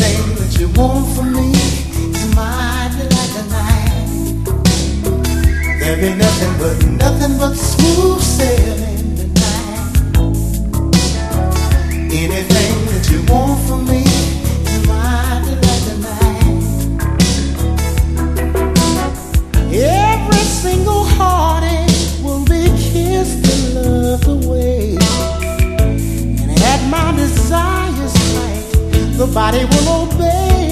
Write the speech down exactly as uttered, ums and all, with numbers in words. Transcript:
Anything that you want from me is mine like a night. There be nothing but, nothing but smooth sailing tonight. Anything that you want from me is mine like a night. Every single heartache will be kissed and loved away. And at my desire's height, the body will obey.